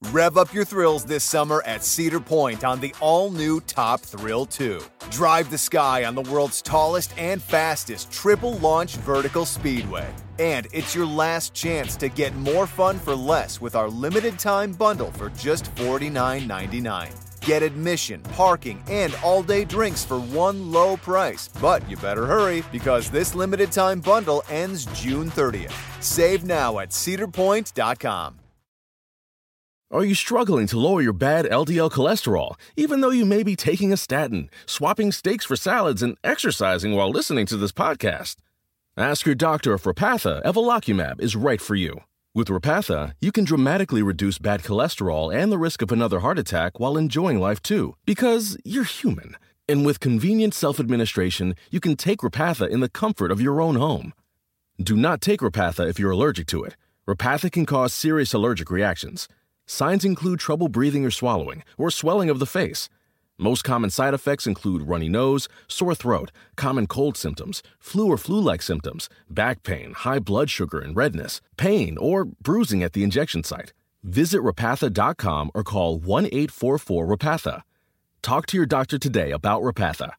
Rev up your thrills this summer at Cedar Point on the all-new Top Thrill 2. Drive the sky on the world's tallest and fastest triple-launch vertical speedway. And it's your last chance to get more fun for less with our limited-time bundle for just $49.99. Get admission, parking, and all-day drinks for one low price. But you better hurry, because this limited-time bundle ends June 30th. Save now at cedarpoint.com. Are you struggling to lower your bad LDL cholesterol, even though you may be taking a statin, swapping steaks for salads, and exercising while listening to this podcast? Ask your doctor if Repatha Evolocumab is right for you. With Repatha, you can dramatically reduce bad cholesterol and the risk of another heart attack while enjoying life too, because you're human. And with convenient self-administration, you can take Repatha in the comfort of your own home. Do not take Repatha if you're allergic to it. Repatha can cause serious allergic reactions. Signs include trouble breathing or swallowing, or swelling of the face. Most common side effects include runny nose, sore throat, common cold symptoms, flu or flu-like symptoms, back pain, high blood sugar and redness, pain, or bruising at the injection site. Visit Repatha.com or call 1-844-REPATHA. Talk to your doctor today about Repatha.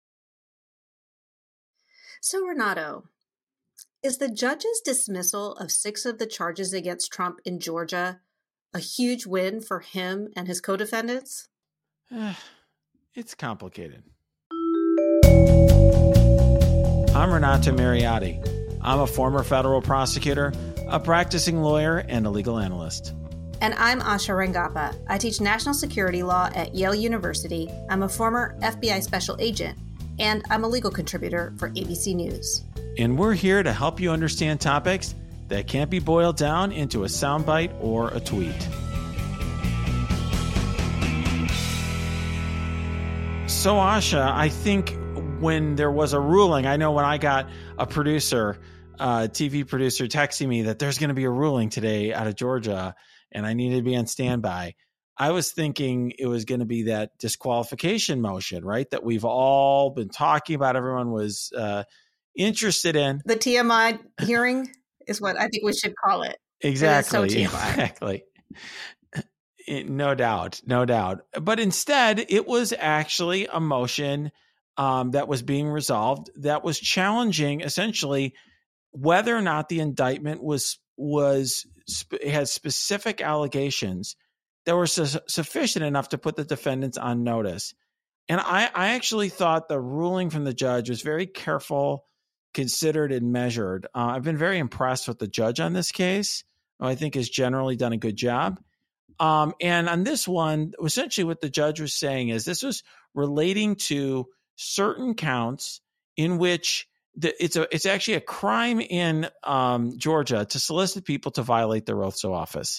So, Renato, is the judge's dismissal of 6 of the charges against Trump in Georgia a huge win for him and his co-defendants? It's complicated. I'm Renato Mariotti. I'm a former federal prosecutor, a practicing lawyer, and a legal analyst. And I'm Asha Rangappa. I teach national security law at Yale University. I'm a former FBI special agent, and I'm a legal contributor for ABC News. And we're here to help you understand topics that can't be boiled down into a soundbite or a tweet. So, Asha, I think when there was a ruling, I know when I got a producer, TV producer texting me that there's going to be a ruling today out of Georgia and I needed to be on standby, I was thinking it was going to be that disqualification motion, right? That we've all been talking about, everyone was interested in. The TMI hearing is what I think we should call it. Exactly. It is so TMI. Exactly. No doubt. But instead, it was actually a motion that was being resolved that was challenging essentially whether or not the indictment had specific allegations that were sufficient enough to put the defendants on notice. And I actually thought the ruling from the judge was very careful, considered, and measured. I've been very impressed with the judge on this case, who I think has generally done a good job. And on this one, essentially what the judge was saying is this was relating to certain counts in which it's actually a crime in Georgia to solicit people to violate their oaths of office.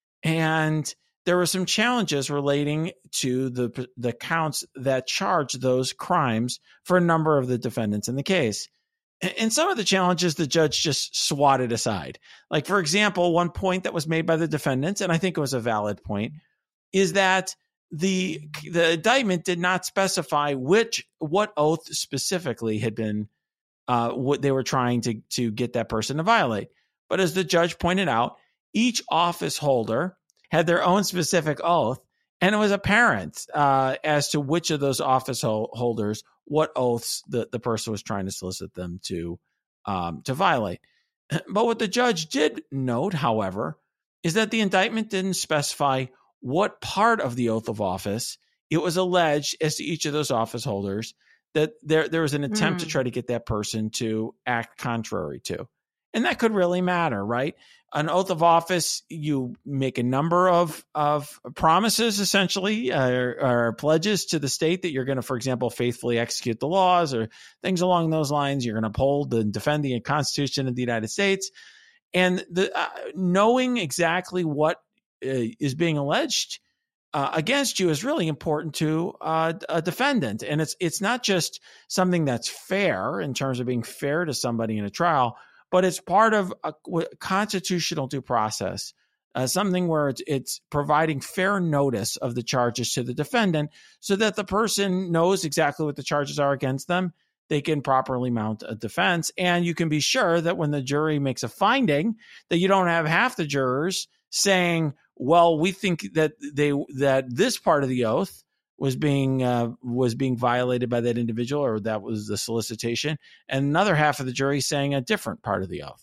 And there were some challenges relating to the counts that charge those crimes for a number of the defendants in the case. And some of the challenges the judge just swatted aside. Like, for example, one point that was made by the defendants, and I think it was a valid point, is that the indictment did not specify what oath specifically had been what they were trying to get that person to violate. But as the judge pointed out, each office holder had their own specific oath, and it was apparent as to which of those office holders, what oaths the person was trying to solicit them to violate. But what the judge did note, however, is that the indictment didn't specify what part of the oath of office it was alleged as to each of those office holders that there was an attempt to try to get that person to act contrary to. And that could really matter, right? An oath of office, you make a number of promises, essentially, or pledges to the state that you're going to, for example, faithfully execute the laws or things along those lines. You're going to uphold and defend the Constitution of the United States. And knowing exactly what is being alleged against you is really important to a defendant. And it's not just something that's fair in terms of being fair to somebody in a trial, but it's part of a constitutional due process, something where it's providing fair notice of the charges to the defendant so that the person knows exactly what the charges are against them. They can properly mount a defense. And you can be sure that when the jury makes a finding that you don't have half the jurors saying, well, we think that this part of the oath was being violated by that individual, or that was the solicitation, and another half of the jury saying a different part of the oath.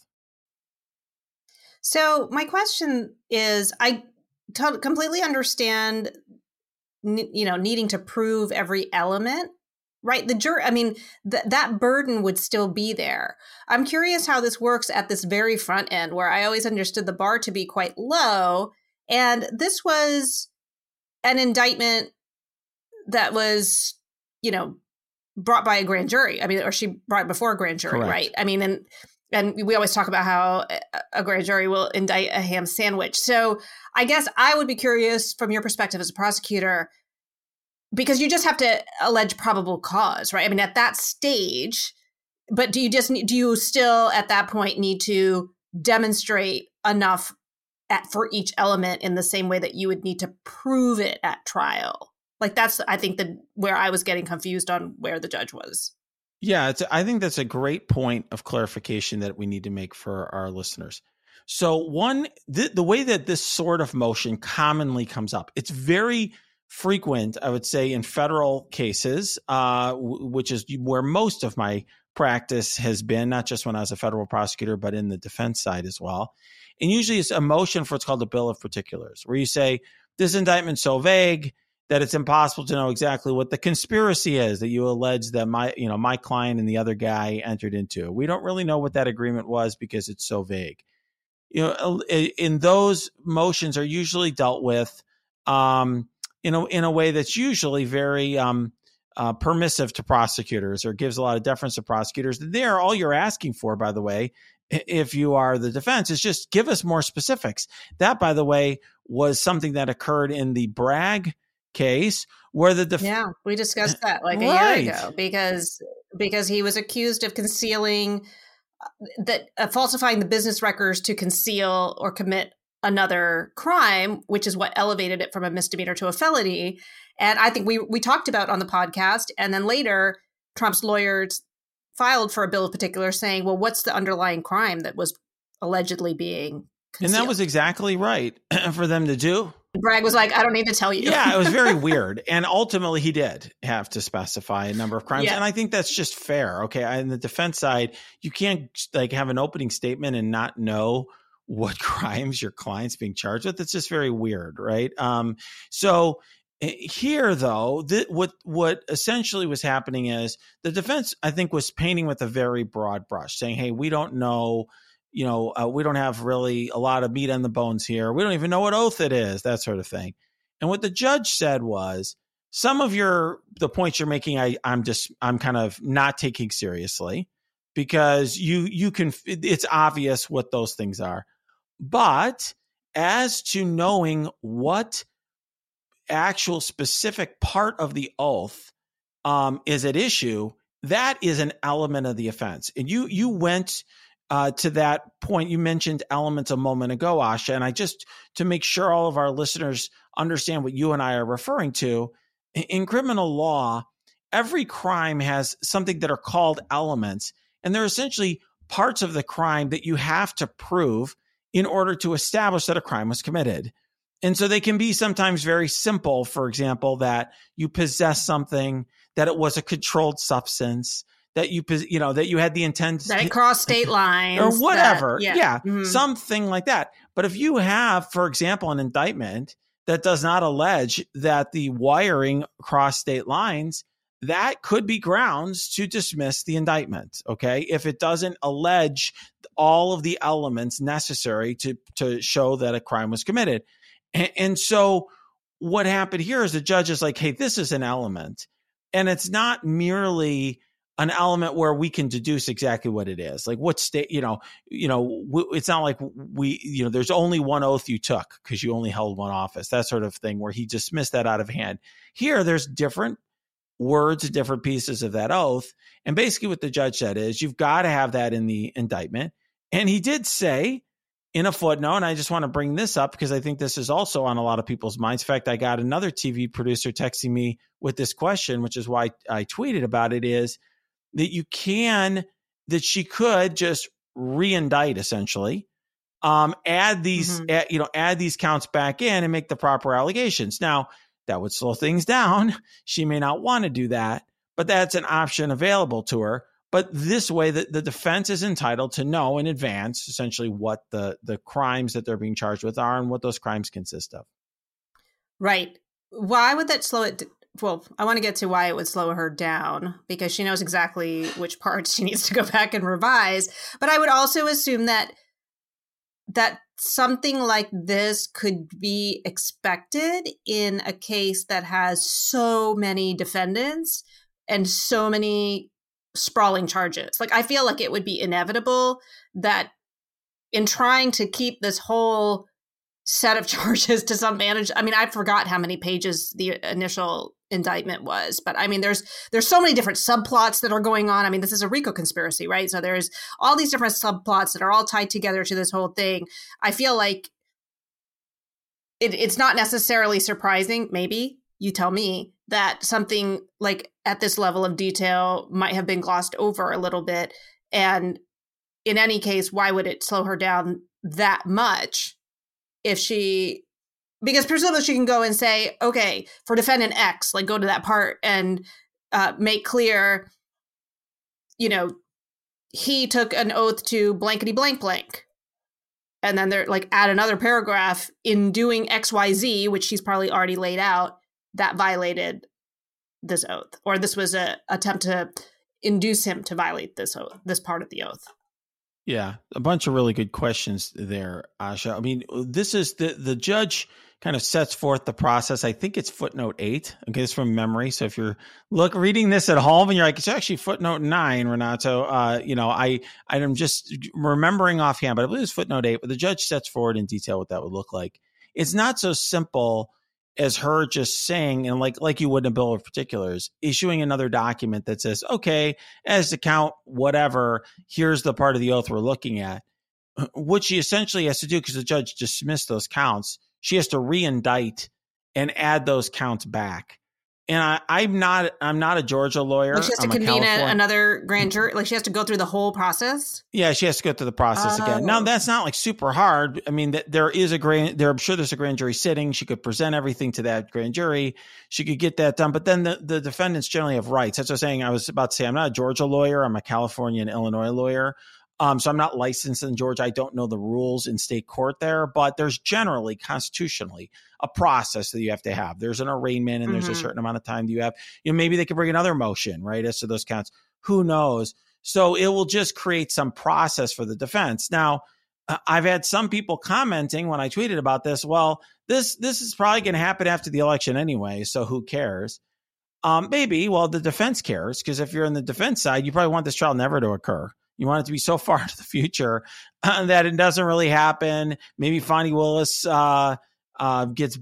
So my question is, I completely understand, needing to prove every element, right? The jury, I mean, that burden would still be there. I'm curious how this works at this very front end, where I always understood the bar to be quite low. And this was an indictment that was, brought by a grand jury. I mean, or she brought it before a grand jury, Correct. right? I mean, and we always talk about how a grand jury will indict a ham sandwich. So I guess I would be curious from your perspective as a prosecutor, because you just have to allege probable cause, right? I mean, at that stage, but do you still at that point need to demonstrate enough for each element in the same way that you would need to prove it at trial? Like, that's, I think, where I was getting confused on where the judge was. Yeah, I think that's a great point of clarification that we need to make for our listeners. So the way that this sort of motion commonly comes up, it's very frequent, I would say, in federal cases, which is where most of my practice has been, not just when I was a federal prosecutor, but in the defense side as well. And usually it's a motion for what's called a bill of particulars, where you say, this indictment's so vague that it's impossible to know exactly what the conspiracy is that you allege that my client and the other guy entered into. We don't really know what that agreement was because it's so vague. In those motions are usually dealt with in a way that's usually very permissive to prosecutors, or gives a lot of deference to prosecutors. There, all you're asking for, by the way, if you are the defense, is just give us more specifics. That, by the way, was something that occurred in the Bragg case, where we discussed that like a year ago, because he was accused of concealing falsifying the business records to conceal or commit another crime, which is what elevated it from a misdemeanor to a felony. And I think we talked about on the podcast, and then later Trump's lawyers filed for a bill of particulars saying, well, what's the underlying crime that was allegedly being concealed? And that was exactly right for them to do. Bragg was like, I don't need to tell you. Yeah, it was very weird. And ultimately, he did have to specify a number of crimes. Yeah. And I think that's just fair. Okay. On the defense side, you can't have an opening statement and not know what crimes your client's being charged with. It's just very weird. Right. So here, though, what essentially was happening is the defense, I think, was painting with a very broad brush, saying, hey, we don't know. We don't have really a lot of meat on the bones here. We don't even know what oath it is, that sort of thing. And what the judge said was, some of the points you're making, I'm kind of not taking seriously, because it's obvious what those things are. But as to knowing what actual specific part of the oath is at issue, that is an element of the offense. And you went to that point. You mentioned elements a moment ago, Asha, and to make sure all of our listeners understand what you and I are referring to, in criminal law, every crime has something that are called elements, and they're essentially parts of the crime that you have to prove in order to establish that a crime was committed. And so they can be sometimes very simple. For example, that you possess something, that it was a controlled substance, that you had the intent that it crossed state lines or whatever. Mm-hmm. Something like that. But if you have, for example, an indictment that does not allege that the wiring crossed state lines, that could be grounds to dismiss the indictment. Okay. If it doesn't allege all of the elements necessary to show that a crime was committed. And so what happened here is the judge is like, hey, this is an element, and it's not merely an element where we can deduce exactly what it is. Like what state, it's not like there's only one oath you took because you only held one office, that sort of thing, where he dismissed that out of hand. Here, there's different words, different pieces of that oath. And basically what the judge said is, you've got to have that in the indictment. And he did say in a footnote, and I just want to bring this up because I think this is also on a lot of people's minds. In fact, I got another TV producer texting me with this question, which is why I tweeted about it, is that she could just re-indict essentially add these counts back in and make the proper allegations. Now, that would slow things down. She may not want to do that, but that's an option available to her. But this way, the defense is entitled to know in advance, essentially, what the crimes that they're being charged with are and what those crimes consist of. Right. Why would that slow it? Well, I want to get to why it would slow her down, because she knows exactly which parts she needs to go back and revise. But I would also assume that something like this could be expected in a case that has so many defendants and so many sprawling charges. Like, I feel like it would be inevitable that in trying to keep this whole set of charges to some manage, I mean, I forgot how many pages the initial indictment was, but I mean, there's so many different subplots that are going on. I mean, this is a RICO conspiracy, right? So there's all these different subplots that are all tied together to this whole thing. I feel like it's not necessarily surprising, maybe, you tell me, that something like at this level of detail might have been glossed over a little bit. And in any case, why would it slow her down that much because presumably she can go and say, okay, for defendant X, like go to that part and make clear, he took an oath to blankety blank blank. And then they're like, add another paragraph in doing XYZ, which she's probably already laid out, that violated this oath, or this was an attempt to induce him to violate this oath, this part of the oath. Yeah, a bunch of really good questions there, Asha. I mean, this is the judge kind of sets forth the process. I think it's footnote 8. Okay, it's from memory. So if you're reading this at home and you're like, it's actually footnote 9, Renato. I'm just remembering offhand, but I believe it's footnote 8. But the judge sets forward in detail what that would look like. It's not so simple as her just saying, and like you would in a bill of particulars, issuing another document that says, okay, as to count whatever, here's the part of the oath we're looking at. What she essentially has to do, because the judge dismissed those counts, she has to re-indict and add those counts back. And I'm not a Georgia lawyer. Like she has to convene another grand jury. Like she has to go through the whole process. Yeah, she has to go through the process again. Now that's not like super hard. I mean, I'm sure there's a grand jury sitting. She could present everything to that grand jury. She could get that done. But then the defendants generally have rights. That's what I was about to say. I'm not a Georgia lawyer. I'm a California and Illinois lawyer. So I'm not licensed in Georgia. I don't know the rules in state court there, but there's generally constitutionally a process that you have to have. There's an arraignment and there's a certain amount of time that you have. Maybe they could bring another motion, right, as to those counts. Who knows? So it will just create some process for the defense. Now, I've had some people commenting when I tweeted about this, well, this is probably going to happen after the election anyway, so who cares? Maybe, well, the defense cares, because if you're on the defense side, you probably want this trial never to occur. You want it to be so far into the future that it doesn't really happen. Maybe Fani Willis gets,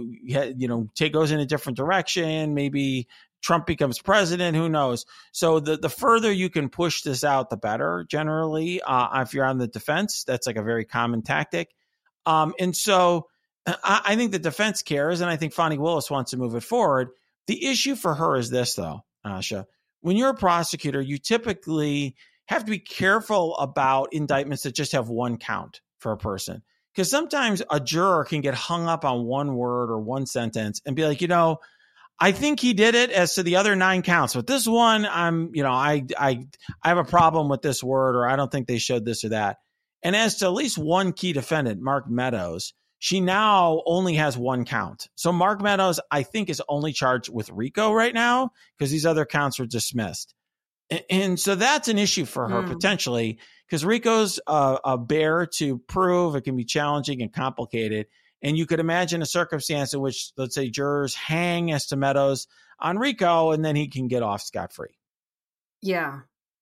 goes in a different direction. Maybe Trump becomes president. Who knows? So the further you can push this out, the better. Generally, if you're on the defense, that's like a very common tactic. And so I think the defense cares, and I think Fani Willis wants to move it forward. The issue for her is this, though, Asha. When you're a prosecutor, you typically have to be careful about indictments that just have one count for a person. Because sometimes a juror can get hung up on one word or one sentence and be like, I think he did it as to the other 9 counts, but this one, I have a problem with this word, or I don't think they showed this or that. And as to at least one key defendant, Mark Meadows, she now only has 1 count. So Mark Meadows, I think, is only charged with RICO right now because these other counts were dismissed. And so that's an issue for her potentially, because RICO's a bear to prove. It can be challenging and complicated. And you could imagine a circumstance in which, let's say, jurors hang as to Meadows on RICO, and then he can get off scot-free. Yeah.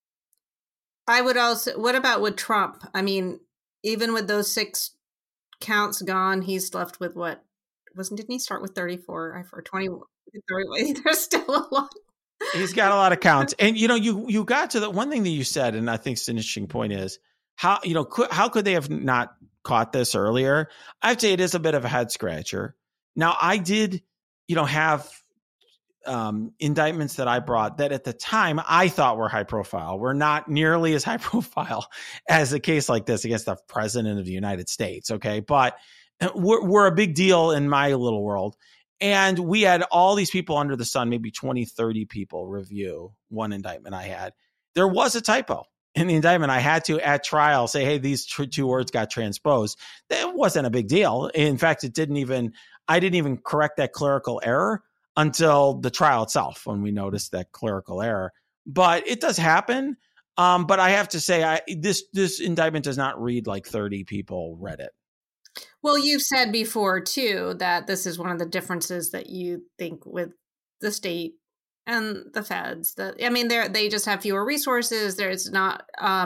I would also, what about with Trump? I mean, even with those 6 counts gone, he's left with what? Didn't he start with 34 or 21? There's still a lot. He's got a lot of counts. And, you got to the one thing that you said, and I think it's an interesting point, is how could they have not caught this earlier? I'd say it is a bit of a head scratcher. Now, I did, have indictments that I brought that at the time I thought were high profile were not nearly as high profile as a case like this against the president of the United States. Okay. But we're a big deal in my little world. And we had all these people under the sun, maybe 20, 30 people review one indictment I had. There was a typo in the indictment. I had to, at trial, say, hey, these two words got transposed. That wasn't a big deal. In fact, I didn't even correct that clerical error until the trial itself when we noticed that clerical error. But it does happen. But I have to say, this indictment does not read like 30 people read it. Well, you've said before, too, that this is one of the differences that you think with the state and the feds. They just have fewer resources. There's not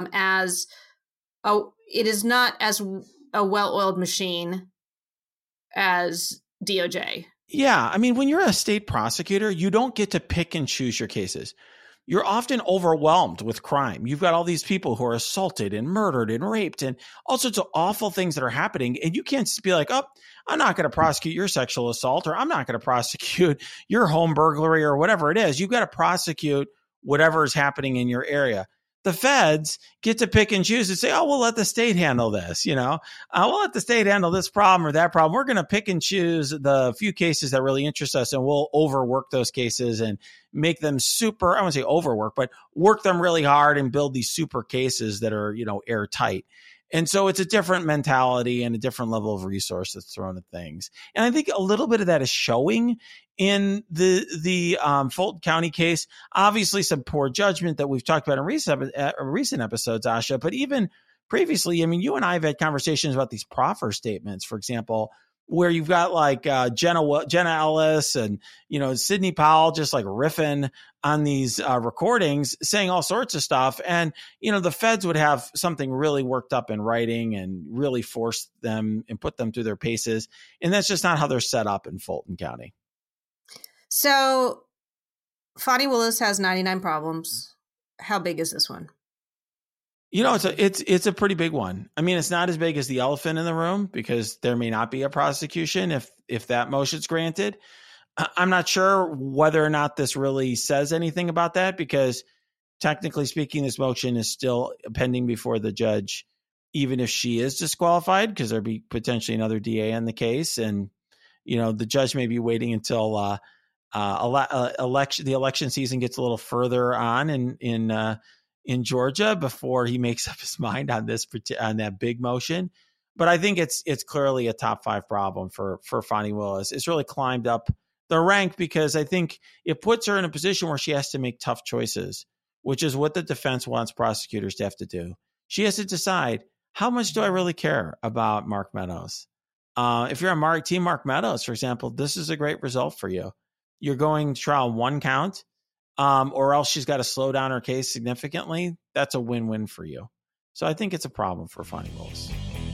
it is not as a well-oiled machine as DOJ. Yeah. I mean, when you're a state prosecutor, you don't get to pick and choose your cases. You're often overwhelmed with crime. You've got all these people who are assaulted and murdered and raped and all sorts of awful things that are happening. And you can't just be like, oh, I'm not going to prosecute your sexual assault, or I'm not going to prosecute your home burglary, or whatever it is. You've got to prosecute whatever is happening in your area. The feds get to pick and choose and say, oh, we'll let the state handle this. We'll let the state handle this problem or that problem. We're going to pick and choose the few cases that really interest us, and we'll overwork those cases and make them super, I won't say overwork, but work them really hard and build these super cases that are, airtight. And so it's a different mentality and a different level of resource that's thrown at things. And I think a little bit of that is showing in the Fulton County case. Obviously, some poor judgment that we've talked about in recent episodes, Asha. But even previously, you and I have had conversations about these proffer statements, for example, where you've got like Jenna Ellis and, Sidney Powell just like riffing on these recordings, saying all sorts of stuff. And, the feds would have something really worked up in writing and really force them and put them through their paces. And that's just not how they're set up in Fulton County. So Fani Willis has 99 problems. How big is this one? It's a pretty big one. I mean, it's not as big as the elephant in the room because there may not be a prosecution if that motion's granted. I'm not sure whether or not this really says anything about that because technically speaking, this motion is still pending before the judge, even if she is disqualified, because there'd be potentially another DA in the case. And, the judge may be waiting until the election season gets a little further on in Georgia before he makes up his mind on that big motion. But I think it's clearly a top 5 problem for Fani Willis. It's really climbed up the rank because I think it puts her in a position where she has to make tough choices, which is what the defense wants prosecutors to have to do. She has to decide, how much do I really care about Mark Meadows? If you're on Team Mark Meadows, for example, this is a great result for you. You're going to trial on 1 count. Or else she's got to slow down her case significantly. That's a win-win for you. So I think it's a problem for Fani Willis.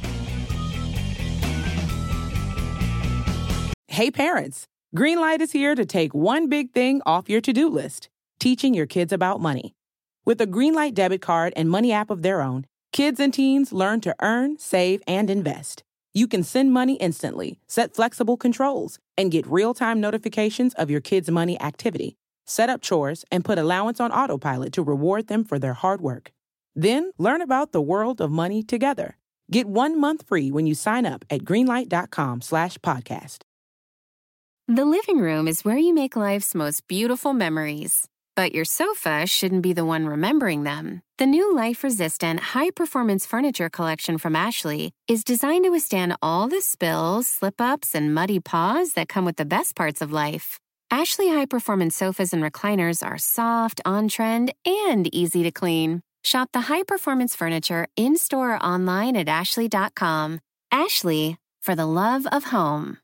Hey, parents. Greenlight is here to take one big thing off your to-do list, teaching your kids about money. With a Greenlight debit card and money app of their own, kids and teens learn to earn, save, and invest. You can send money instantly, set flexible controls, and get real-time notifications of your kids' money activity. Set up chores, and put allowance on autopilot to reward them for their hard work. Then, learn about the world of money together. Get 1 month free when you sign up at greenlight.com/podcast. The living room is where you make life's most beautiful memories. But your sofa shouldn't be the one remembering them. The new life-resistant, high-performance furniture collection from Ashley is designed to withstand all the spills, slip-ups, and muddy paws that come with the best parts of life. Ashley high-performance sofas and recliners are soft, on-trend, and easy to clean. Shop the high-performance furniture in-store or online at ashley.com. Ashley, for the love of home.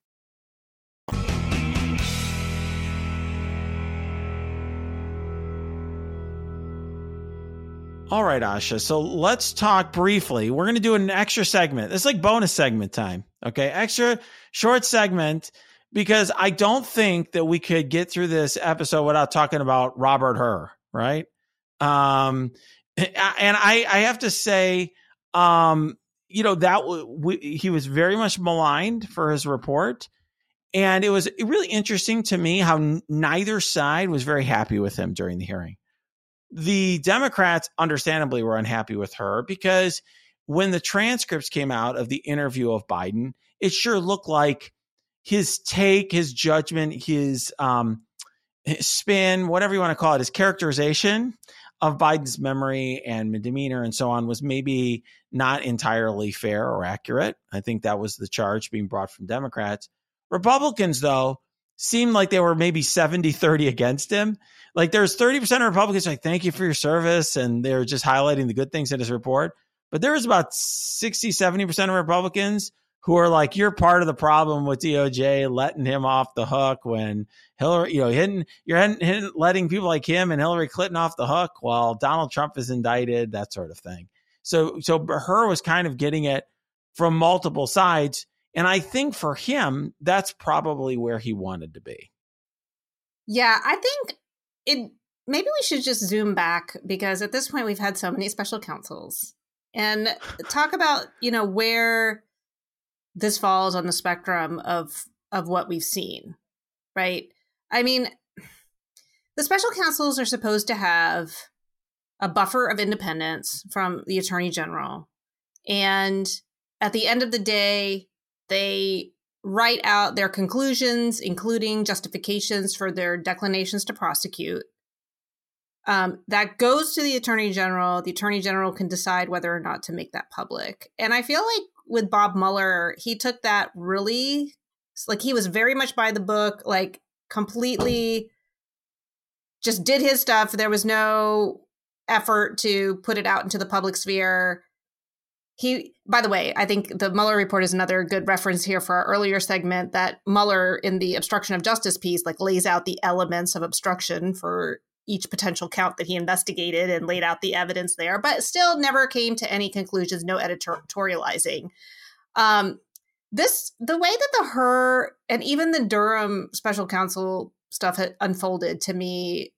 All right, Asha. So let's talk briefly. We're going to do an extra segment. It's like bonus segment time. Okay. Extra short segment because I don't think that we could get through this episode without talking about Robert Hur. Right. And I have to say, he was very much maligned for his report. And it was really interesting to me how neither side was very happy with him during the hearing. The Democrats understandably were unhappy with her because when the transcripts came out of the interview of Biden, it sure looked like his take, his judgment, his spin, whatever you want to call it, his characterization of Biden's memory and demeanor and so on was maybe not entirely fair or accurate. I think that was the charge being brought from Democrats. Republicans, though, seemed like they were maybe 70-30 against him. Like there's 30% of Republicans like, thank you for your service. And they're just highlighting the good things in his report. But there was about 60-70% of Republicans who are like, you're part of the problem with DOJ letting him off the hook when Hillary, you're letting people like him and Hillary Clinton off the hook while Donald Trump is indicted, that sort of thing. So Burr was kind of getting it from multiple sides. And I think for him, that's probably where he wanted to be. Yeah, I think maybe we should just zoom back because at this point we've had so many special counsels and talk about, where this falls on the spectrum of what we've seen, right? I mean, the special counsels are supposed to have a buffer of independence from the attorney general. And at the end of the day, they write out their conclusions, including justifications for their declinations to prosecute. That goes to the attorney general. The attorney general can decide whether or not to make that public. And I feel like with Bob Mueller, he took that really, like he was very much by the book, like completely just did his stuff. There was no effort to put it out into the public sphere. By the way, I think the Mueller report is another good reference here for our earlier segment that Mueller in the obstruction of justice piece, like lays out the elements of obstruction for each potential count that he investigated and laid out the evidence there, but still never came to any conclusions, no editorializing. The way that the Hur and even the Durham special counsel stuff had unfolded to me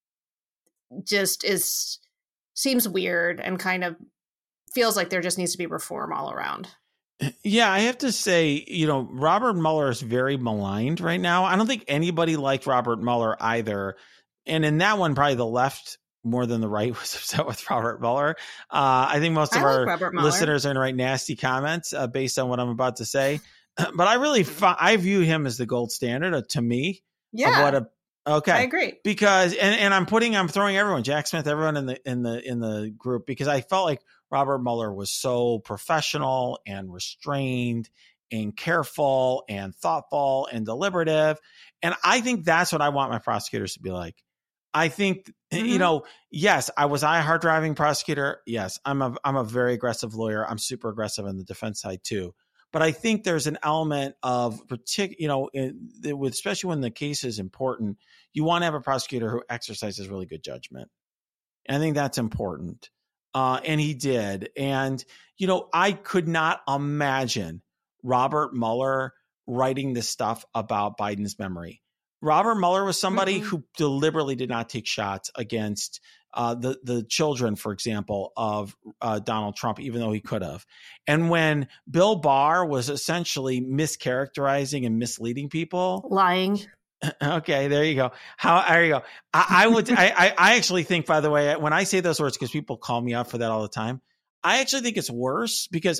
just seems weird and kind of feels like there just needs to be reform all around. Yeah, I have to say, Robert Mueller is very maligned right now. I don't think anybody liked Robert Mueller either. And in that one, probably the left more than the right was upset with Robert Mueller. I think most of our listeners are going to write nasty comments based on what I'm about to say. But I view him as the gold standard to me. Yeah. Okay. I agree. Because, and I'm throwing everyone, Jack Smith, everyone in the group, because I felt like Robert Mueller was so professional and restrained and careful and thoughtful and deliberative. And I think that's what I want my prosecutors to be like. I think, yes, I was a hard driving prosecutor. Yes, I'm a very aggressive lawyer. I'm super aggressive on the defense side too. But I think there's an element of especially when the case is important, you want to have a prosecutor who exercises really good judgment. And I think that's important. And he did. And, I could not imagine Robert Mueller writing this stuff about Biden's memory. Robert Mueller was somebody who deliberately did not take shots against the children, for example, of Donald Trump, even though he could have. And when Bill Barr was essentially mischaracterizing and misleading people, lying. Okay, there you go. There you go. I actually think, by the way, when I say those words, because people call me out for that all the time, I actually think it's worse because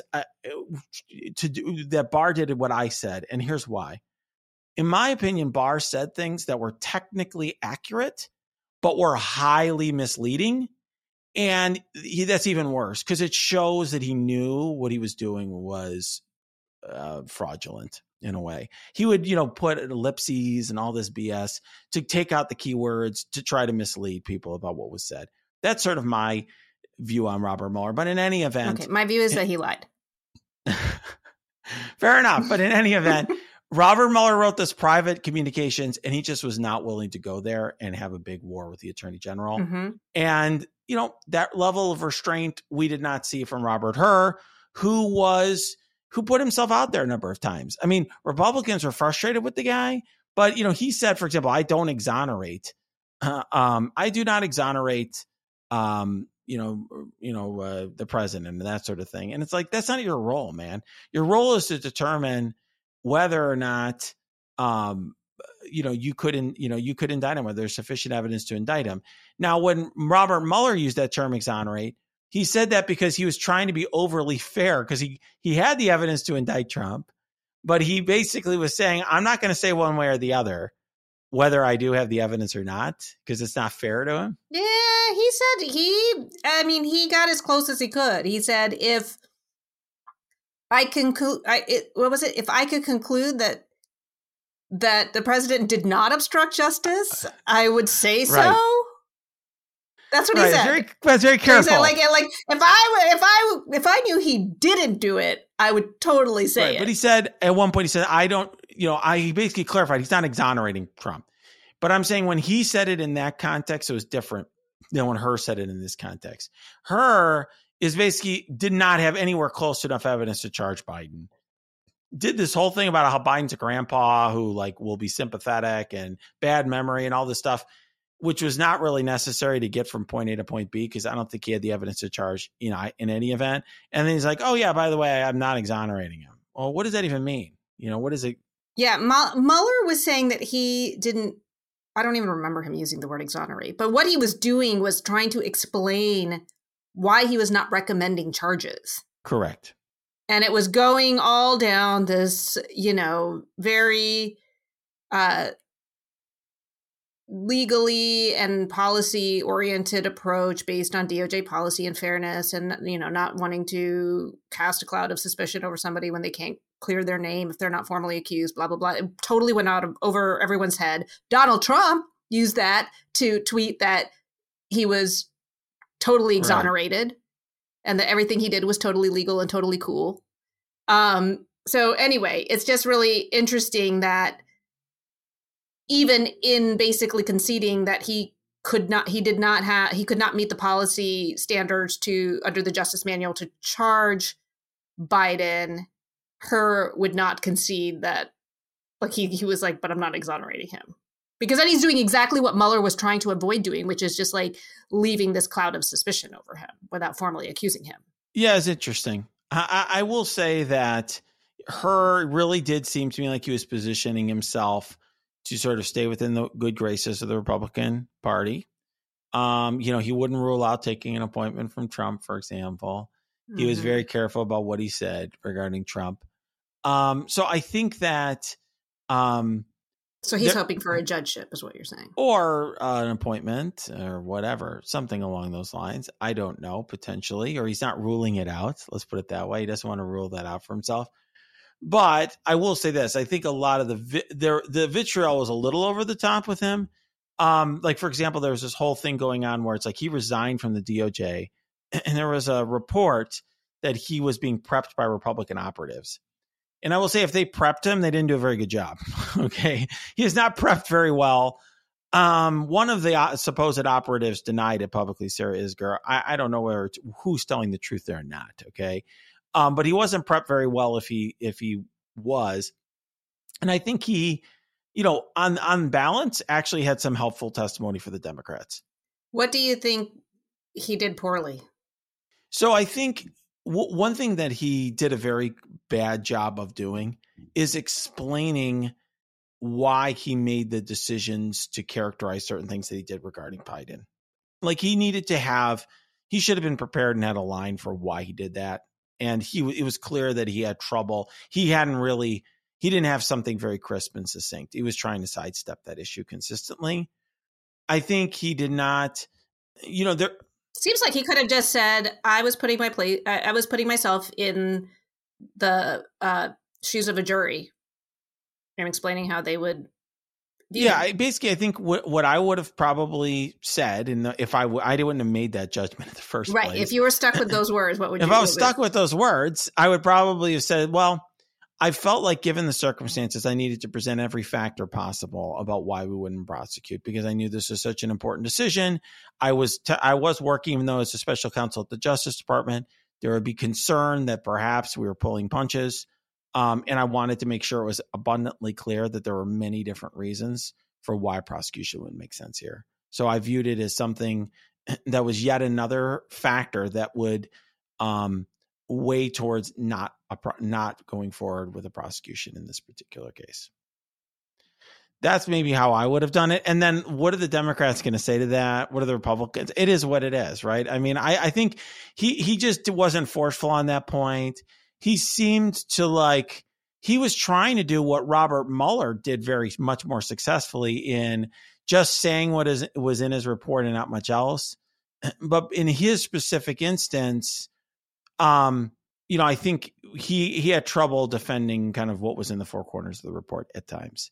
that Barr did what I said, and here's why. In my opinion, Barr said things that were technically accurate, but were highly misleading. And that's even worse because it shows that he knew what he was doing was fraudulent in a way. He would, put ellipses and all this BS to take out the keywords to try to mislead people about what was said. That's sort of my view on Robert Mueller. But in any event. Okay, my view is that he lied. Fair enough. But in any event, Robert Mueller wrote this private communications and he just was not willing to go there and have a big war with the attorney general. Mm-hmm. And, that level of restraint we did not see from Robert Hur, who put himself out there a number of times. I mean, Republicans were frustrated with the guy, but, he said, for example, I don't exonerate. I do not exonerate, the president and that sort of thing. And it's like, that's not your role, man. Your role is to determine whether or not you could indict him, whether there's sufficient evidence to indict him. Now, when Robert Mueller used that term exonerate, he said that because he was trying to be overly fair, because he had the evidence to indict Trump, but he basically was saying, I'm not going to say one way or the other whether I do have the evidence or not, because it's not fair to him. Yeah, he said he got as close as he could. He said, if I conclude, if I could conclude that the president did not obstruct justice, I would say so. Right. That's what he said. That's very careful. He said, like if I knew he didn't do it, I would totally say it. But he said at one point, he basically clarified he's not exonerating Trump. But I'm saying when he said it in that context, it was different than when Hur said it in this context. Hur is basically did not have anywhere close to enough evidence to charge Biden. Did this whole thing about how Biden's a grandpa who will be sympathetic and bad memory and all this stuff, which was not really necessary to get from point A to point B, because I don't think he had the evidence to charge, in any event. And then he's like, oh yeah, by the way, I'm not exonerating him. Well, what does that even mean? What is it? Yeah. Mueller was saying that he didn't, I don't even remember him using the word exonerate, but what he was doing was trying to explain why he was not recommending charges. Correct. And it was going all down this, very legally and policy oriented approach based on DOJ policy and fairness, and, not wanting to cast a cloud of suspicion over somebody when they can't clear their name if they're not formally accused, blah, blah, blah. It totally went over everyone's head. Donald Trump used that to tweet that he was totally exonerated. Right. And that everything he did was totally legal and totally cool. So anyway, it's just really interesting that even in basically conceding that he could not meet the policy standards under the Justice Manual to charge Biden, Hur would not concede that, he was like, but I'm not exonerating him. Because then he's doing exactly what Mueller was trying to avoid doing, which is just leaving this cloud of suspicion over him without formally accusing him. Yeah, it's interesting. I will say that Hur really did seem to me like he was positioning himself to sort of stay within the good graces of the Republican Party. He wouldn't rule out taking an appointment from Trump, for example. Mm-hmm. He was very careful about what he said regarding Trump. So I think that... So he's hoping for a judgeship, is what you're saying. Or an appointment or whatever, something along those lines. I don't know, potentially. Or he's not ruling it out. Let's put it that way. He doesn't want to rule that out for himself. But I will say this. I think a lot of the vitriol was a little over the top with him. For example, there was this whole thing going on where it's like he resigned from the DOJ. And there was a report that he was being prepped by Republican operatives. And I will say, if they prepped him, they didn't do a very good job. Okay. He is not prepped very well. One of the supposed operatives denied it publicly, Sarah Isgur. I don't know who's telling the truth there or not. Okay. But he wasn't prepped very well if he was. And I think he, on balance, actually had some helpful testimony for the Democrats. What do you think he did poorly? So I think one thing that he did a very bad job of doing is explaining why he made the decisions to characterize certain things that he did regarding Biden. He should have been prepared and had a line for why he did that. And it was clear that he had trouble. He didn't have something very crisp and succinct. He was trying to sidestep that issue consistently. I think he did not, seems like he could have just said, I was putting myself in the shoes of a jury and explaining how they would. I think what I would have probably said, if I wouldn't have made that judgment in the first place. Right. If you were stuck with those words, what would you do? If I was stuck with those words, I would probably have said, well, I felt like given the circumstances, I needed to present every factor possible about why we wouldn't prosecute, because I knew this was such an important decision. I was working, even though as a special counsel at the Justice Department, there would be concern that perhaps we were pulling punches. And I wanted to make sure it was abundantly clear that there were many different reasons for why prosecution wouldn't make sense here. So I viewed it as something that was yet another factor that would weigh towards not going forward with a prosecution in this particular case. That's maybe how I would have done it. And then what are the Democrats going to say to that? What are the Republicans? It is what it is, right? I mean, I think he just wasn't forceful on that point. He seemed to he was trying to do what Robert Mueller did very much more successfully in just saying what was in his report and not much else. But in his specific instance, I think he had trouble defending kind of what was in the four corners of the report at times.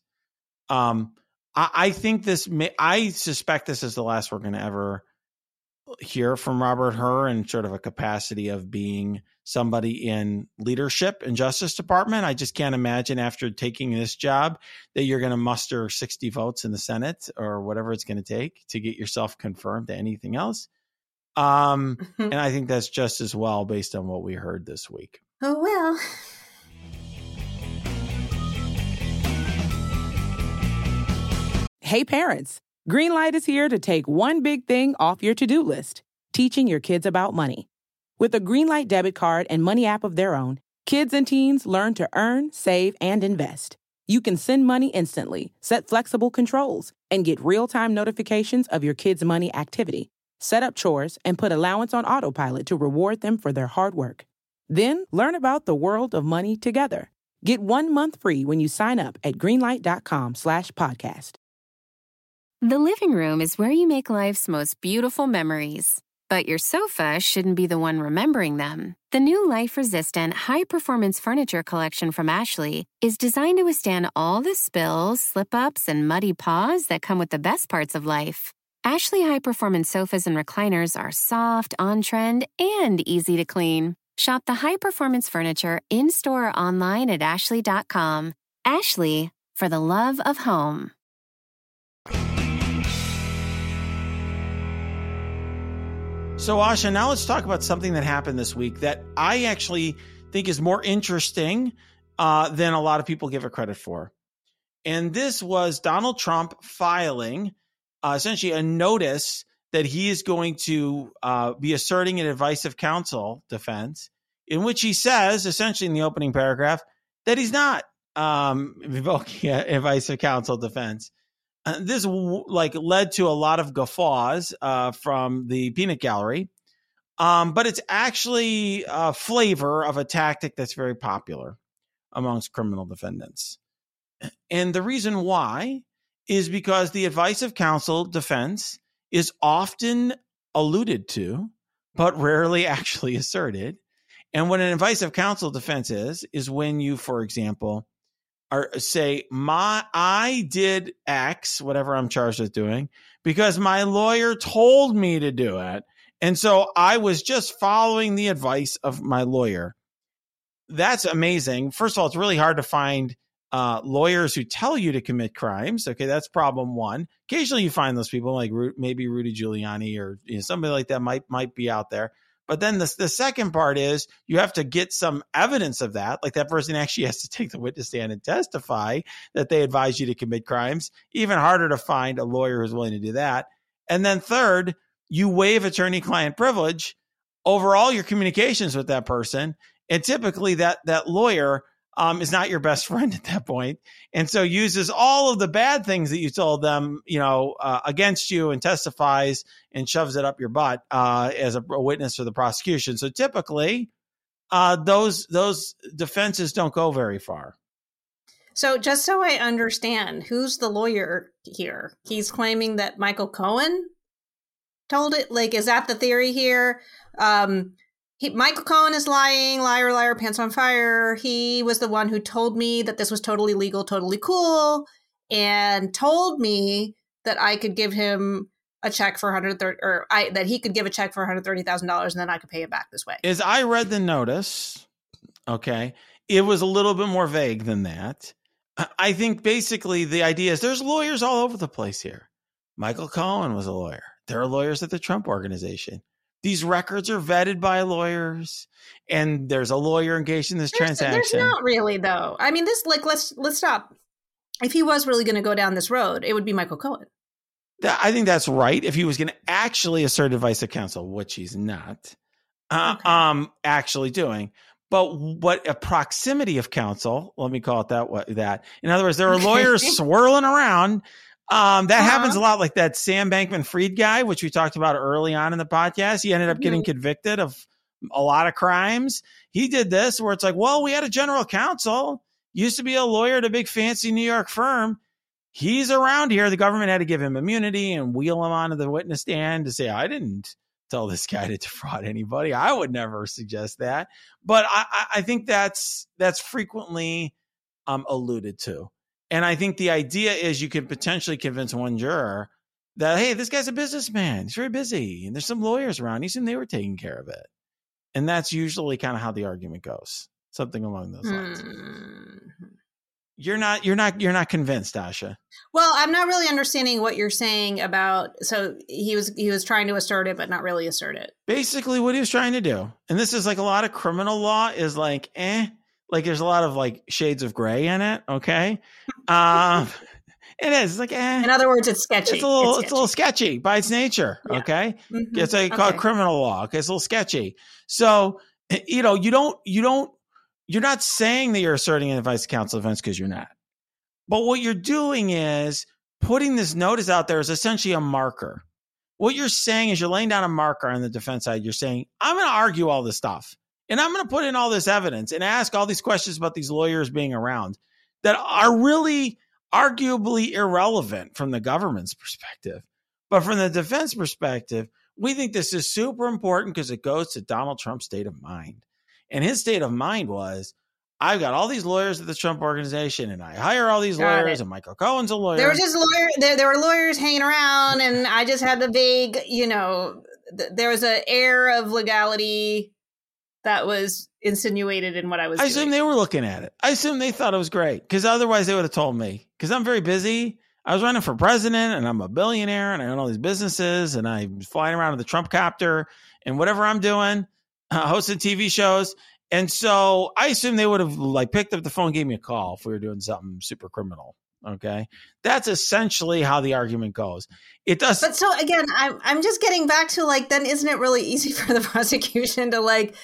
I think I suspect this is the last we're going to ever hear from Robert Hur in sort of a capacity of being somebody in leadership in Justice Department. I just can't imagine after taking this job that you're going to muster 60 votes in the Senate or whatever it's going to take to get yourself confirmed to anything else. And I think that's just as well based on what we heard this week. Oh, well. Hey parents, Greenlight is here to take one big thing off your to-do list, teaching your kids about money. With a Greenlight debit card and money app of their own, kids and teens learn to earn, save, and invest. You can send money instantly, set flexible controls, and get real-time notifications of your kids' money activity. Set up chores and put allowance on autopilot to reward them for their hard work. Then learn about the world of money together. Get 1 month free when you sign up at greenlight.com/podcast. The living room is where you make life's most beautiful memories. But your sofa shouldn't be the one remembering them. The new life-resistant, high-performance furniture collection from Ashley is designed to withstand all the spills, slip-ups, and muddy paws that come with the best parts of life. Ashley high-performance sofas and recliners are soft, on-trend, and easy to clean. Shop the high-performance furniture in-store or online at ashley.com. Ashley, for the love of home. So, Asha, now let's talk about something that happened this week that I actually think is more interesting than a lot of people give it credit for. And this was Donald Trump filing essentially a notice that he is going to be asserting an advice of counsel defense, in which he says, essentially in the opening paragraph, that he's not invoking an advice of counsel defense. This led to a lot of guffaws from the peanut gallery, but it's actually a flavor of a tactic that's very popular amongst criminal defendants. And the reason why is because the advice of counsel defense is often alluded to, but rarely actually asserted. And what an advice of counsel defense is when you, for example, say, I did X, whatever I'm charged with doing, because my lawyer told me to do it. And so I was just following the advice of my lawyer. That's amazing. First of all, it's really hard to find lawyers who tell you to commit crimes. Okay, that's problem one. Occasionally you find those people, like maybe Rudy Giuliani or somebody like that might be out there. But then the second part is you have to get some evidence of that. Like that person actually has to take the witness stand and testify that they advise you to commit crimes. Even harder to find a lawyer who's willing to do that. And then third, you waive attorney-client privilege over all your communications with that person. And typically that lawyer is not your best friend at that point. And so uses all of the bad things that you told them, against you and testifies and shoves it up your butt as a witness for the prosecution. So typically those defenses don't go very far. So just so I understand, who's the lawyer here? He's claiming that Michael Cohen told it? Like, is that the theory here? Michael Cohen is lying, liar, liar, pants on fire. He was the one who told me that this was totally legal, totally cool, and told me that I could give him a check for that he could give a check for $130,000 and then I could pay it back this way. As I read the notice, okay, it was a little bit more vague than that. I think basically the idea is there's lawyers all over the place here. Michael Cohen was a lawyer. There are lawyers at the Trump Organization. These records are vetted by lawyers, and there's a lawyer engaged in this transaction. There's not really, though. I mean, let's stop. If he was really going to go down this road, it would be Michael Cohen. I think that's right. If he was going to actually assert advice of counsel, which he's not actually doing. But a proximity of counsel, let me call it that. In other words, there are lawyers swirling around. That happens a lot, like that Sam Bankman-Fried guy, which we talked about early on in the podcast. He ended up getting convicted of a lot of crimes. He did this where it's like, well, we had a general counsel, used to be a lawyer at a big fancy New York firm. He's around here. The government had to give him immunity and wheel him onto the witness stand to say, I didn't tell this guy to defraud anybody. I would never suggest that. But I think that's frequently alluded to. And I think the idea is you could potentially convince one juror that, hey, this guy's a businessman. He's very busy. And there's some lawyers around. He said they were taking care of it. And that's usually kind of how the argument goes. Something along those lines. You're not convinced, Asha. Well, I'm not really understanding what you're saying about. So he was trying to assert it, but not really assert it. Basically, what he was trying to do, and this is like a lot of criminal law, is like, like there's a lot of like shades of gray in it. Okay, it is. It's like, In other words, it's sketchy. It's a little sketchy by its nature. Yeah. Okay, it's like called criminal law. Okay, it's a little sketchy. So you're not saying that you're asserting an advice counsel offense because you're not. But what you're doing is putting this notice out there is essentially a marker. What you're saying is you're laying down a marker on the defense side. You're saying, I'm going to argue all this stuff. And I'm going to put in all this evidence and ask all these questions about these lawyers being around that are really arguably irrelevant from the government's perspective. But from the defense perspective, we think this is super important because it goes to Donald Trump's state of mind. And his state of mind was, I've got all these lawyers at the Trump organization, and I hire all these lawyers, and Michael Cohen's a lawyer. There were just there were lawyers hanging around, and I just had the vague, there was an air of legality that was insinuated in what I was doing. I assume they were looking at it. I assume they thought it was great, because otherwise they would have told me. Because I'm very busy. I was running for president, and I'm a billionaire, and I own all these businesses, and I'm flying around in the Trump copter, and whatever I'm doing, hosting TV shows. And so I assume they would have like picked up the phone and gave me a call if we were doing something super criminal. Okay. That's essentially how the argument goes. It does. But so again, I'm just getting back to like, then isn't it really easy for the prosecution to like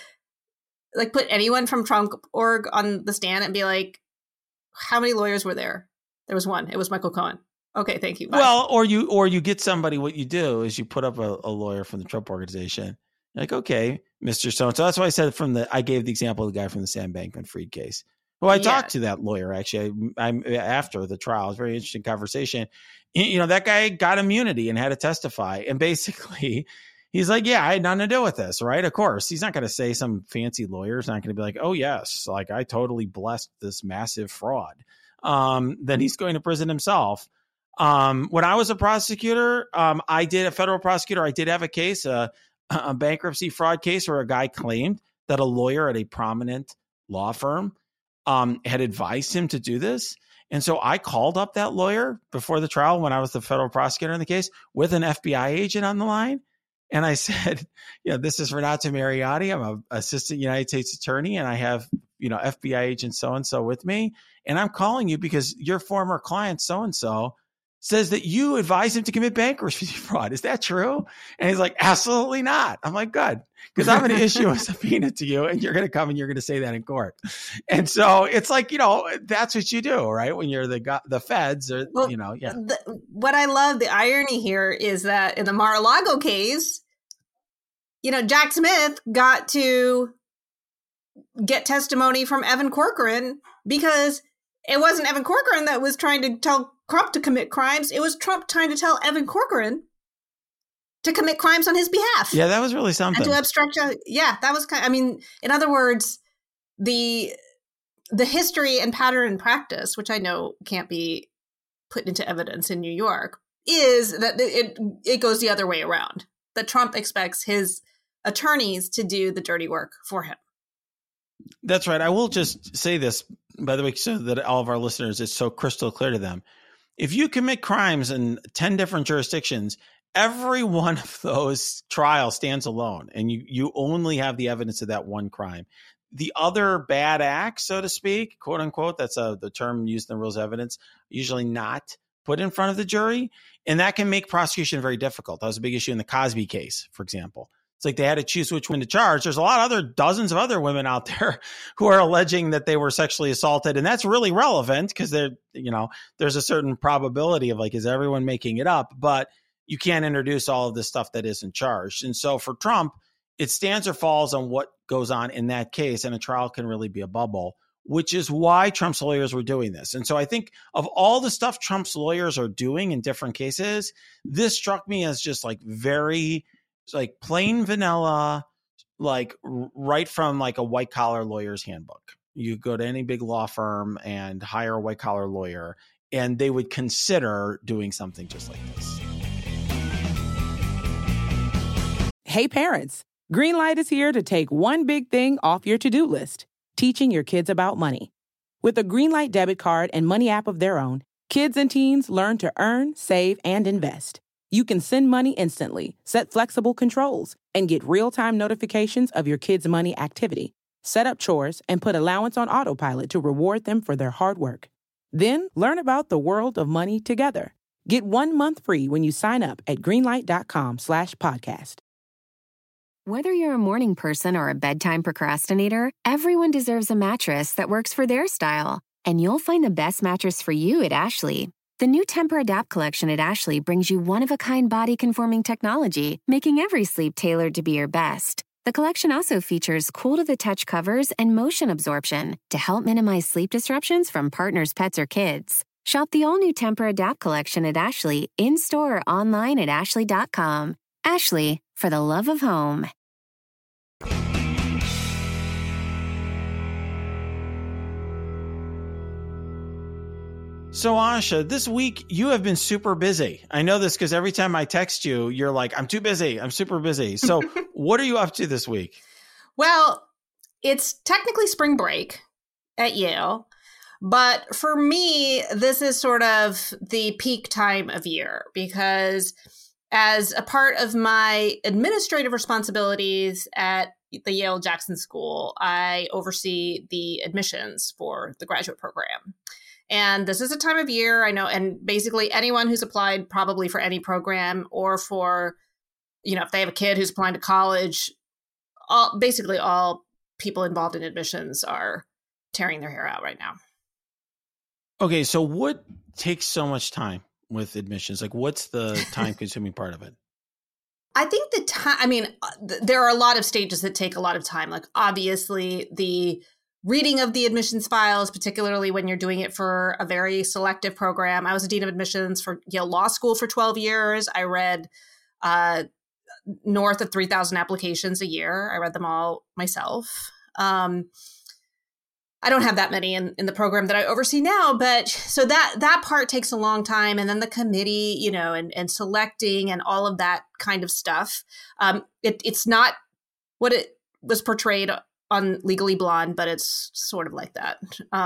put anyone from Trump.org on the stand and be like, how many lawyers were there? There was one. It was Michael Cohen. Okay. Thank you. Bye. Well, or you get somebody, what you do is you put up a lawyer from the Trump organization. Like, okay, Mr. So-and-so. That's why I said I gave the example of the guy from the Sam Bankman-Fried case. Well, I talked to that lawyer, actually. I'm after the trial. It was a very interesting conversation. That guy got immunity and had to testify. And basically, he's like, yeah, I had nothing to do with this, right? Of course. He's not going to say some fancy lawyer's not going to be like, oh, yes, like I totally blessed this massive fraud. Then he's going to prison himself. When I was a prosecutor, I did have a case, a bankruptcy fraud case where a guy claimed that a lawyer at a prominent law firm had advised him to do this. And so I called up that lawyer before the trial when I was the federal prosecutor in the case with an FBI agent on the line. And I said, this is Renato Mariotti. I'm an assistant United States attorney, and I have, FBI agent so-and-so with me. And I'm calling you because your former client so-and-so says that you advised him to commit bankruptcy fraud. Is that true? And he's like, absolutely not. I'm like, good, because I'm going to issue a subpoena to you and you're going to come and you're going to say that in court. And so it's like, that's what you do, right? When you're the feds or, yeah. What I love, the irony here is that in the Mar-a-Lago case, Jack Smith got to get testimony from Evan Corcoran because it wasn't Evan Corcoran that was trying to tell Trump to commit crimes. It was Trump trying to tell Evan Corcoran to commit crimes on his behalf. Yeah, that was really something. And to obstruct. Yeah, that was in other words, the history and pattern and practice, which I know can't be put into evidence in New York, is that it goes the other way around. That Trump expects his attorneys to do the dirty work for him. That's right. I will just say this, by the way, so that all of our listeners, it's so crystal clear to them. If you commit crimes in 10 different jurisdictions, every one of those trials stands alone, and you only have the evidence of that one crime. The other bad acts, so to speak, quote unquote, that's the term used in the rules of evidence, usually not put in front of the jury. And that can make prosecution very difficult. That was a big issue in the Cosby case, for example. It's like they had to choose which one to charge. There's a lot of dozens of other women out there who are alleging that they were sexually assaulted. And that's really relevant because there's a certain probability of like, is everyone making it up? But you can't introduce all of this stuff that isn't charged. And so for Trump, it stands or falls on what goes on in that case. And a trial can really be a bubble, which is why Trump's lawyers were doing this. And so I think of all the stuff Trump's lawyers are doing in different cases, this struck me as just like very like plain vanilla, like right from like a white collar lawyer's handbook. You go to any big law firm and hire a white collar lawyer, and they would consider doing something just like this. Hey parents, Greenlight is here to take one big thing off your to-do list, teaching your kids about money. With a Greenlight debit card and money app of their own, kids and teens learn to earn, save, and invest. You can send money instantly, set flexible controls, and get real-time notifications of your kids' money activity. Set up chores and put allowance on autopilot to reward them for their hard work. Then learn about the world of money together. Get 1 month free when you sign up at greenlight.com/podcast. Whether you're a morning person or a bedtime procrastinator, everyone deserves a mattress that works for their style. And you'll find the best mattress for you at Ashley. The new Tempur-Adapt collection at Ashley brings you one-of-a-kind body-conforming technology, making every sleep tailored to be your best. The collection also features cool-to-the-touch covers and motion absorption to help minimize sleep disruptions from partners, pets, or kids. Shop the all-new Tempur-Adapt collection at Ashley, in-store or online at ashley.com. Ashley, for the love of home. So, Asha, this week you have been super busy. I know this because every time I text you, you're like, I'm too busy. I'm super busy. So what are you up to this week? Well, it's technically spring break at Yale. But for me, this is sort of the peak time of year because as a part of my administrative responsibilities at the Yale Jackson School, I oversee the admissions for the graduate program. And this is a time of year, I know, and basically anyone who's applied probably for any program or for, if they have a kid who's applying to college, basically all people involved in admissions are tearing their hair out right now. Okay, so what takes so much time with admissions? Like, what's the time-consuming part of it? I think there are a lot of stages that take a lot of time. Like, obviously, the reading of the admissions files, particularly when you're doing it for a very selective program. I was a dean of admissions for Yale Law School for 12 years. I read north of 3,000 applications a year. I read them all myself. I don't have that many in the program that I oversee now, but so that part takes a long time. And then the committee, and selecting and all of that kind of stuff. It's not what it was portrayed on Legally Blonde, but it's sort of like that.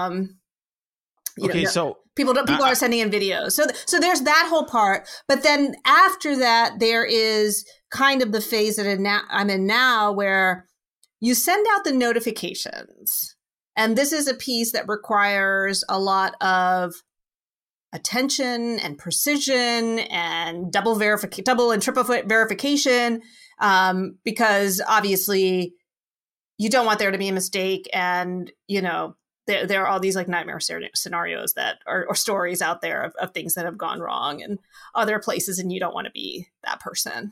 So people are sending in videos. So there's that whole part. But then after that, there is kind of the phase that I'm in now where you send out the notifications. And this is a piece that requires a lot of attention and precision and double and triple verification, because obviously you don't want there to be a mistake. And, there are all these like nightmare scenarios that or stories out there of things that have gone wrong in other places, and you don't want to be that person.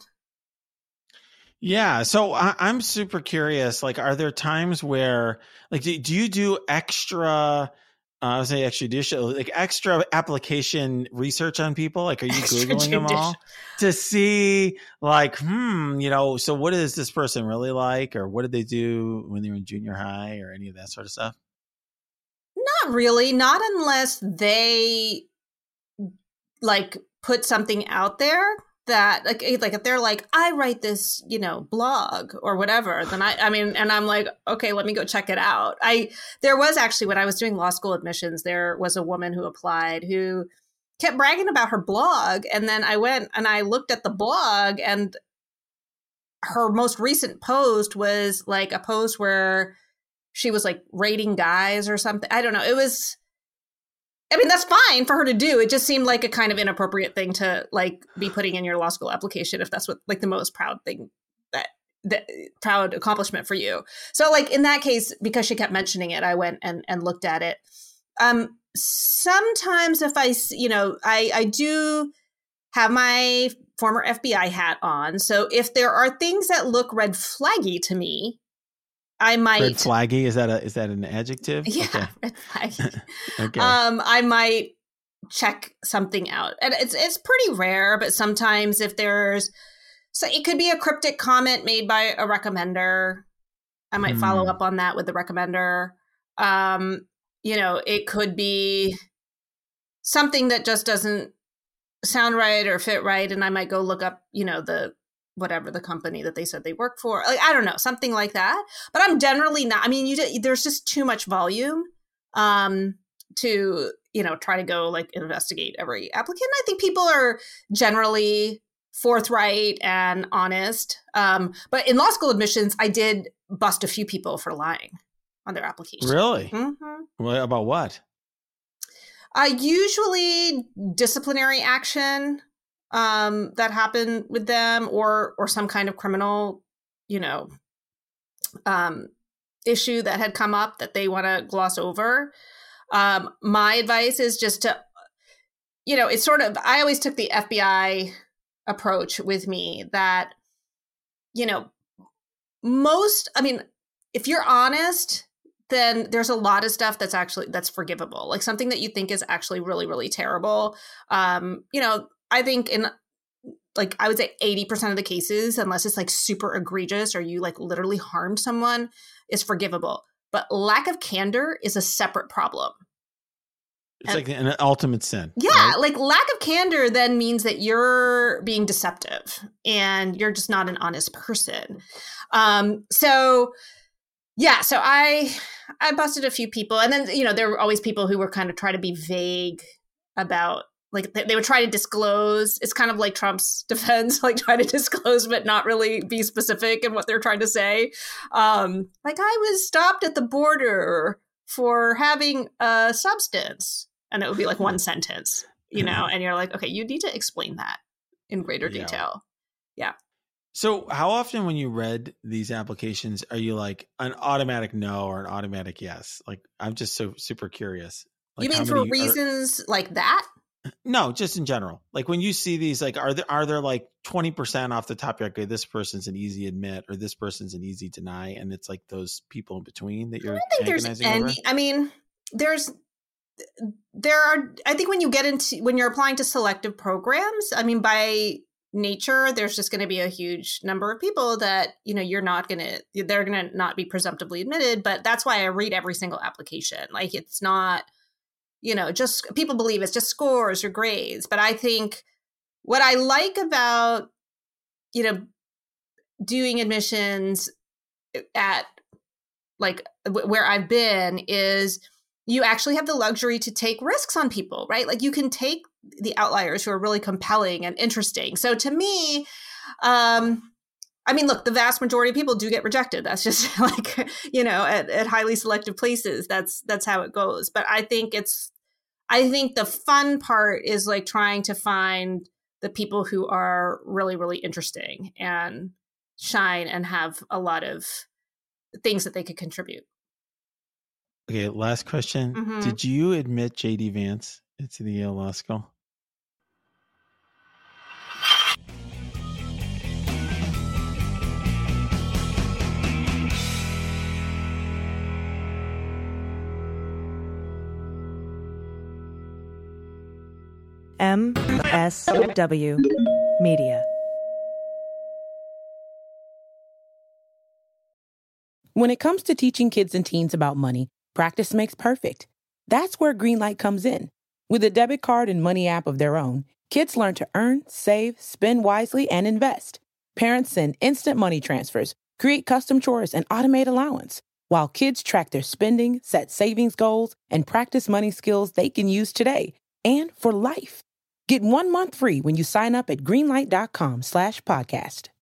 Yeah. So I'm super curious. Like, are there times where, like, do you do extra, I would say extrajudicial, like extra application research on people? Like, are you Googling them all to see like, so what is this person really like? Or what did they do when they were in junior high or any of that sort of stuff? Not really. Not unless they like put something out there that like if they're like, I write this, blog or whatever, then and I'm like, okay, let me go check it out. There was actually, when I was doing law school admissions, there was a woman who applied who kept bragging about her blog. And then I went and I looked at the blog, and her most recent post was like a post where she was like rating guys or something. I don't know. It was, that's fine for her to do. It just seemed like a kind of inappropriate thing to like be putting in your law school application if that's what like the most proud thing that proud accomplishment for you. So like in that case, because she kept mentioning it, I went and looked at it. Sometimes if I do have my former FBI hat on. So if there are things that look red flaggy to me, I might. Red flaggy? Is that an adjective? Yeah, okay. red flaggy. Okay. I might check something out, and it's pretty rare. But sometimes if so it could be a cryptic comment made by a recommender. I might follow up on that with the recommender. It could be something that just doesn't sound right or fit right, and I might go look up, the whatever the company that they said they work for. Like, I don't know, something like that. But I'm generally not. I mean, there's just too much volume to try to go like investigate every applicant. I think people are generally forthright and honest. But in law school admissions, I did bust a few people for lying on their application. Really? Mm-hmm. Well, about what? Usually disciplinary action that happened with them, or some kind of criminal, issue that had come up that they want to gloss over. My advice is just to, it's sort of, I always took the FBI approach with me that, if you're honest, then there's a lot of stuff that's forgivable. Like something that you think is actually really, really terrible. I think in like, I would say 80% of the cases, unless it's like super egregious or you like literally harmed someone, is forgivable. But lack of candor is a separate problem. It's like an ultimate sin. Yeah. Right? Like lack of candor then means that you're being deceptive and you're just not an honest person. So I busted a few people, and then, there were always people who were kind of trying to be vague about, like, they would try to disclose. It's kind of like Trump's defense, like try to disclose, but not really be specific in what they're trying to say. Like, I was stopped at the border for having a substance. And it would be like one sentence, and you're like, okay, you need to explain that in greater detail. Yeah. So how often when you read these applications, are you like an automatic no or an automatic yes? Like, I'm just so super curious. Like, you mean for reasons like that? No, just in general. Like when you see these, like, are there like 20% off the top? You're like, okay, this person's an easy admit or this person's an easy deny. And it's like those people in between that you're agonizing over? I mean, I think when you're applying to selective programs, I mean, by nature, there's just going to be a huge number of people that, they're going to not be presumptively admitted. But that's why I read every single application. Like, it's not, just people believe it's just scores or grades. But I think what I like about, doing admissions at like where I've been is you actually have the luxury to take risks on people, right? Like, you can take the outliers who are really compelling and interesting. So to me, look, the vast majority of people do get rejected. That's just like, at highly selective places, that's how it goes. But I think the fun part is like trying to find the people who are really, really interesting and shine and have a lot of things that they could contribute. Okay, last question. Mm-hmm. Did you admit J.D. Vance into the Yale Law School? MSW Media. When it comes to teaching kids and teens about money, practice makes perfect. That's where Greenlight comes in. With a debit card and money app of their own, kids learn to earn, save, spend wisely, and invest. Parents send instant money transfers, create custom chores, and automate allowance, while kids track their spending, set savings goals, and practice money skills they can use today and for life. Get 1 month free when you sign up at greenlight.com/podcast.